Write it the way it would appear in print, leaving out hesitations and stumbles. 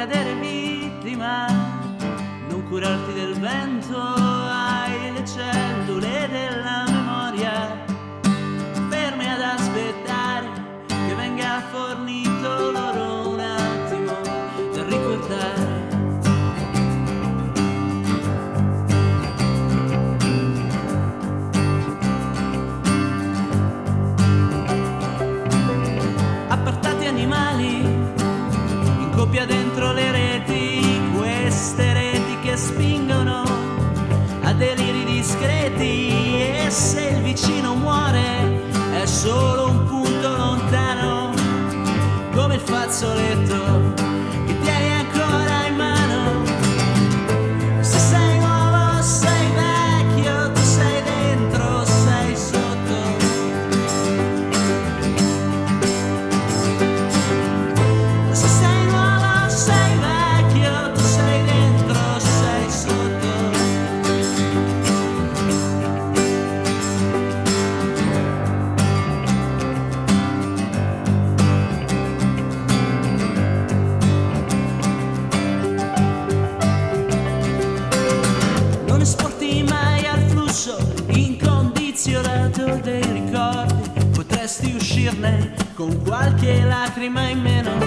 cadere vittima, non curarti del vento, hai le cellule della memoria ferme ad aspettare che venga fornito loro un attimo da ricordare. Appartati animali in coppia dentro le reti, queste reti che spingono a deliri discreti, e se il vicino muore è solo un punto lontano, come il fazzoletto che tieni ancora in mano. Se sei nuovo, sei vecchio, tu sei dentro, sei sotto. Se sei nuovo, sei vecchio, tu sei dentro, sei sotto. Non esporti mai al flusso incondizionato dei ricordi, potresti uscirne con qualche lacrima in meno.